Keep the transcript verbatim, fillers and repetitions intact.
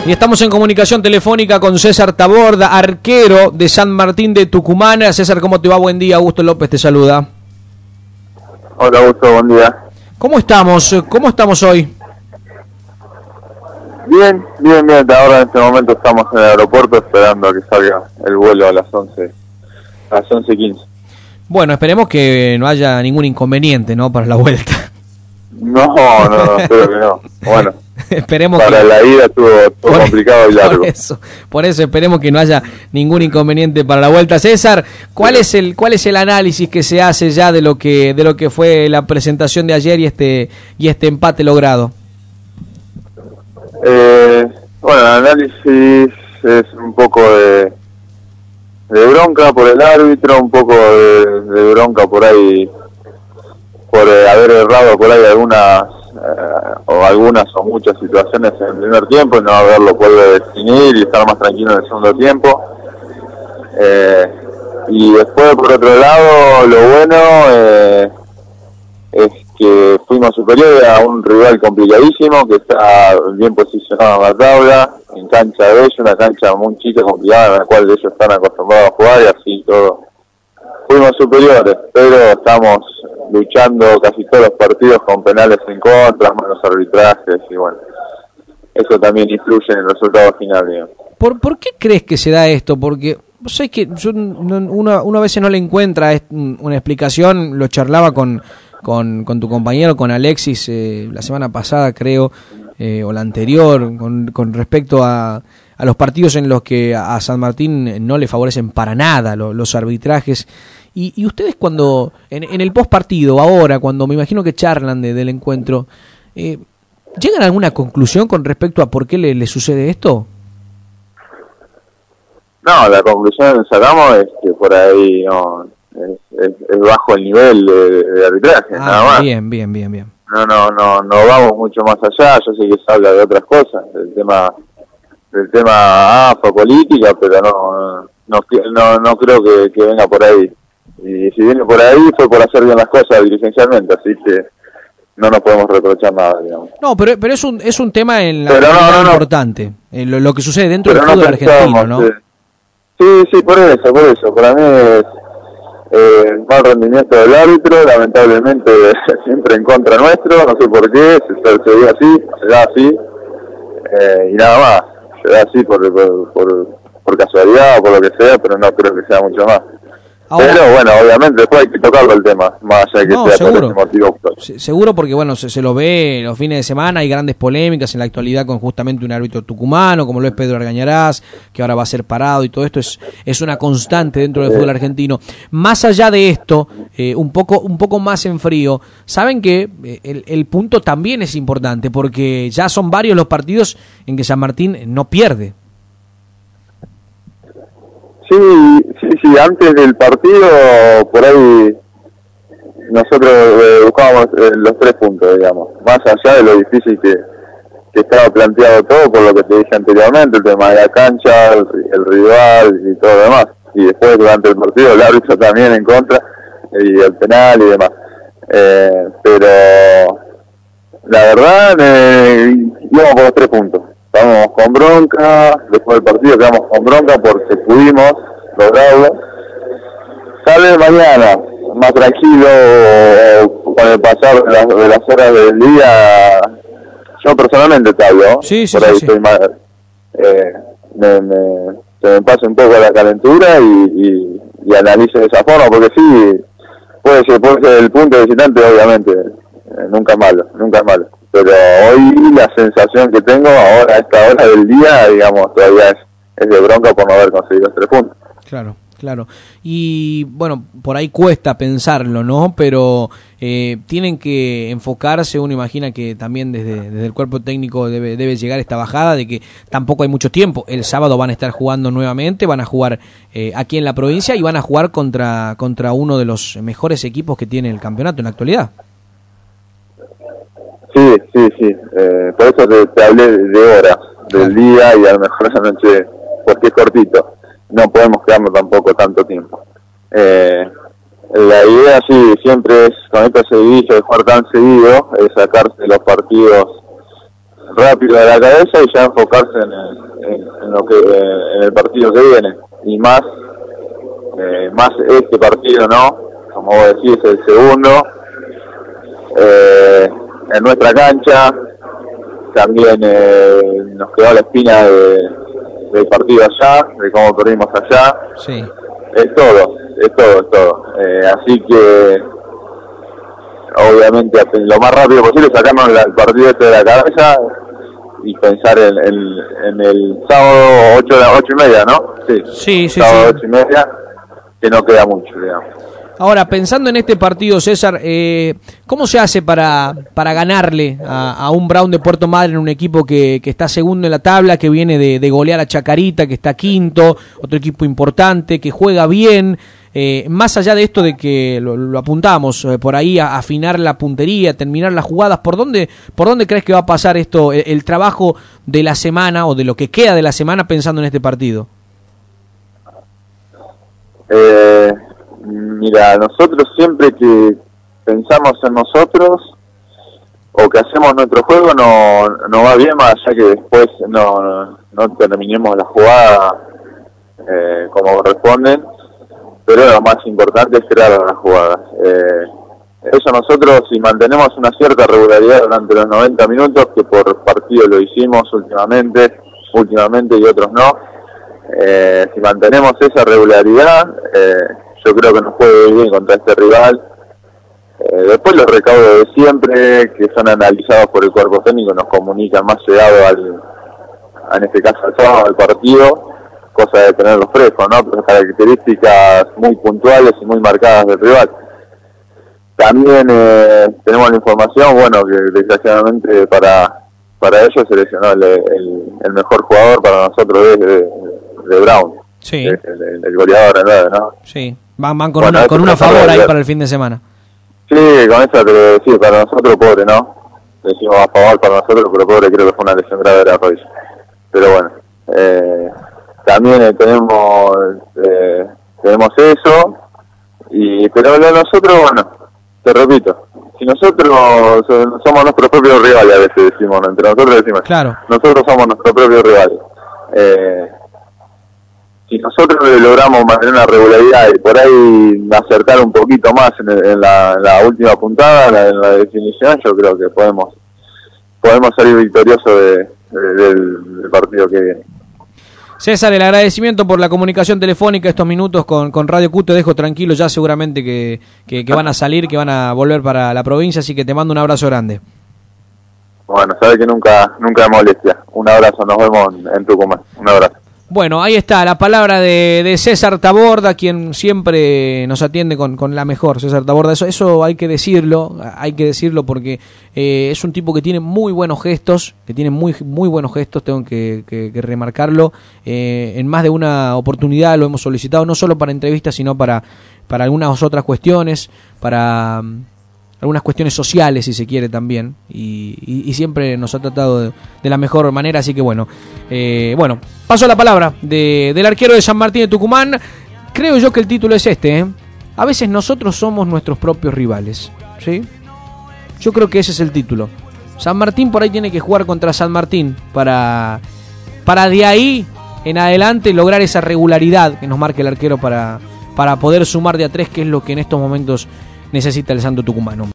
Y estamos en comunicación telefónica con César Taborda, arquero de San Martín de Tucumán. César, ¿cómo te va? Buen día. Augusto López te saluda. Hola, Augusto, buen día. ¿Cómo estamos? ¿Cómo estamos hoy? Bien, bien, bien. Ahora en este momento estamos en el aeropuerto esperando a que salga el vuelo a las once, a las once quince. Bueno, esperemos que no haya ningún inconveniente, ¿no? Para la vuelta. No, no, no, espero que no. Bueno, esperemos para que... la ida estuvo, estuvo por, complicado y largo. Por eso, por eso esperemos que no haya ningún inconveniente para la vuelta. César, ¿cuál es el cuál es el análisis que se hace ya de lo que de lo que fue la presentación de ayer y este y este empate logrado? Eh, bueno, el análisis es un poco de, de bronca por el árbitro, un poco de, de bronca por ahí, por eh, haber errado por ahí algunas, eh, o algunas o muchas situaciones en el primer tiempo y no haberlo podido definir y estar más tranquilo en el segundo tiempo. Eh, y después, por otro lado, lo bueno eh, es que fuimos superiores a un rival complicadísimo que está bien posicionado en la tabla, en cancha de ellos, una cancha muy chica, complicada, en la cual ellos están acostumbrados a jugar y así todo. Fuimos superiores, pero estamos luchando casi todos los partidos con penales en contra, malos arbitrajes y bueno, eso también influye en el resultado final, digamos. ¿Por, ¿Por qué crees que se da esto? Porque vos sabés que yo, uno, uno a veces no le encuentra una explicación, lo charlaba con... Con, con tu compañero, con Alexis, eh, la semana pasada creo, eh, o la anterior, con, con respecto a, a los partidos en los que a, a San Martín no le favorecen para nada lo, los arbitrajes. Y, y ustedes cuando, en, en el post partido, ahora, cuando me imagino que charlan de, del encuentro, eh, ¿llegan a alguna conclusión con respecto a por qué le, le sucede esto? No, la conclusión que sacamos es que por ahí no... Es, es, es bajo el nivel de, de arbitraje, ah, nada más. Bien, bien, bien, bien. No, no, no, no vamos mucho más allá. Yo sé que se habla de otras cosas, del tema, del tema AFA, política, pero no, no, no, no creo que, que venga por ahí. Y si viene por ahí fue por hacer bien las cosas dirigencialmente, así que no nos podemos reprochar nada, digamos. No, pero pero es un es un tema en la pero no, no, no. importante, eh, lo, lo que sucede dentro pero del fútbol no argentino, ¿no? Sí. sí, sí, por eso, por eso. Para mí es Eh, mal rendimiento del árbitro, lamentablemente siempre en contra nuestro, no sé por qué, se, se ve así, se da así, eh, y nada más, se da así por, por, por, por casualidad o por lo que sea, pero no creo que sea mucho más. Ahora, pero bueno, obviamente después hay que tocarlo el tema, más allá de que no, sea seguro. por ese motivo. Se, seguro porque bueno, se, se lo ve los fines de semana, hay grandes polémicas en la actualidad con justamente un árbitro tucumano, como lo es Pedro Argañarás, que ahora va a ser parado y todo esto es, es una constante dentro del sí. fútbol argentino. Más allá de esto, eh, un poco un poco más en frío, saben que eh, el, el punto también es importante, porque ya son varios los partidos en que San Martín no pierde. Sí, sí, sí, antes del partido, por ahí, nosotros eh, buscábamos eh, los tres puntos, digamos, más allá de lo difícil que, que estaba planteado todo, por lo que te dije anteriormente, el tema de la cancha, el, el rival y todo lo demás, y después durante el partido el árbitro también en contra, y el penal y demás, eh, pero la verdad, eh, íbamos por los tres puntos. Estábamos con bronca, después del partido quedamos con bronca porque pudimos lograrlo. Sale mañana, más tranquilo, con el pasar de las, de las horas del día, yo personalmente te hablo, sí, sí, por ahí sí, estoy sí. más, eh, me, me, se me pasa un poco la calentura y, y, y analizo de esa forma, porque sí, puede ser, puede ser el punto de visitante, obviamente, eh, nunca es malo, nunca es malo. Pero hoy la sensación que tengo ahora, a esta hora del día, digamos, todavía es, es de bronca por no haber conseguido los tres puntos. Claro, claro. Y bueno, por ahí cuesta pensarlo, ¿no? Pero eh, tienen que enfocarse, uno imagina que también desde, desde el cuerpo técnico debe, debe llegar esta bajada de que tampoco hay mucho tiempo. El sábado van a estar jugando nuevamente, van a jugar eh, aquí en la provincia y van a jugar contra, contra uno de los mejores equipos que tiene el campeonato en la actualidad. Sí, sí, sí. Eh, por eso te, te hablé de horas, del día y a lo mejor esa noche, porque es cortito. No podemos quedarnos tampoco tanto tiempo. Eh, la idea, sí, siempre es, con esta seguidilla de jugar tan seguido, es sacarse los partidos rápido de la cabeza y ya enfocarse en el, en, en lo que eh, en el partido que viene, y más eh, más este partido, ¿no? Como vos decís, el segundo eh, en nuestra cancha. También eh, nos quedó la espina de, del partido allá, de cómo perdimos allá. Sí. Es todo, es todo, es todo. Eh, así que obviamente lo más rápido posible sacarnos el partido este de la cabeza y pensar en, en, en el sábado ocho, ocho y media, ¿no? Sí, sí, sí. Sábado sí. ocho y media, que no queda mucho, digamos. Ahora, pensando en este partido, César, eh, ¿cómo se hace para, para ganarle a, a un Brown de Puerto Madryn, un equipo que, que está segundo en la tabla, que viene de, de golear a Chacarita, que está quinto, otro equipo importante, que juega bien? Eh, más allá de esto de que lo, lo apuntamos eh, por ahí a afinar la puntería, terminar las jugadas, ¿por dónde, por dónde crees que va a pasar esto, el, el trabajo de la semana o de lo que queda de la semana pensando en este partido? Eh... Mira, nosotros siempre que pensamos en nosotros o que hacemos nuestro juego no, no va bien, más allá que después no, no terminemos la jugada eh, como corresponden, pero lo más importante es crear las jugadas. Eh, eso nosotros, si mantenemos una cierta regularidad durante los noventa minutos, que por partido lo hicimos últimamente, últimamente y otros no, eh, si mantenemos esa regularidad, eh, yo creo que nos puede ir bien contra este rival. Eh, después los recaudos de siempre, que son analizados por el cuerpo técnico, nos comunican más llegado al, en este caso al sábado, al partido, cosa de tenerlos frescos, ¿no? Pero características muy puntuales y muy marcadas del rival. También eh, tenemos la información, bueno, que desgraciadamente para para ellos seleccionó el, el, el mejor jugador para nosotros de, de, de Brown. Sí. El, el, el goleador en nueve, ¿no? Sí. Van, van con, bueno, una, con una favor ahí para el fin de semana. Sí, con eso te decía, para nosotros pobre, ¿no? Decimos a favor para nosotros, pero pobre creo que fue una lesión grave de la rodilla. Pero bueno, eh, también eh, tenemos eh, tenemos eso, y pero lo de nosotros, bueno, te repito, si nosotros somos nuestros propios rivales, a veces decimos, ¿no? Entre nosotros decimos, claro, nosotros somos nuestros propios rivales. Eh, si nosotros logramos mantener una regularidad y por ahí acertar un poquito más en, el, en, la, en la última puntada, en la, en la definición, yo creo que podemos podemos salir victoriosos de, de, del, del partido que viene. César, el agradecimiento por la comunicación telefónica estos minutos con, con Radio Q. Te dejo tranquilo, ya seguramente que, que, que van a salir, que van a volver para la provincia, así que te mando un abrazo grande. Bueno, sabes que nunca nunca hay molestia. Un abrazo, nos vemos en, en Tucumán. Un abrazo. Bueno, ahí está la palabra de, de César Taborda, quien siempre nos atiende con, con la mejor, César Taborda. Eso, eso hay que decirlo, hay que decirlo porque eh, es un tipo que tiene muy buenos gestos, que tiene muy muy buenos gestos, tengo que, que, que remarcarlo. Eh, en más de una oportunidad lo hemos solicitado, no solo para entrevistas, sino para, para algunas otras cuestiones, para um, algunas cuestiones sociales, si se quiere también, y, y, y siempre nos ha tratado de, de la mejor manera, así que bueno, eh, bueno, paso la palabra de, del arquero de San Martín de Tucumán. Creo yo que el título es este, ¿eh? A veces nosotros somos nuestros propios rivales, ¿sí? Yo creo que ese es el título. San Martín por ahí tiene que jugar contra San Martín para, para de ahí en adelante lograr esa regularidad que nos marque el arquero para, para poder sumar de a tres, que es lo que en estos momentos necesita el Santo Tucumano.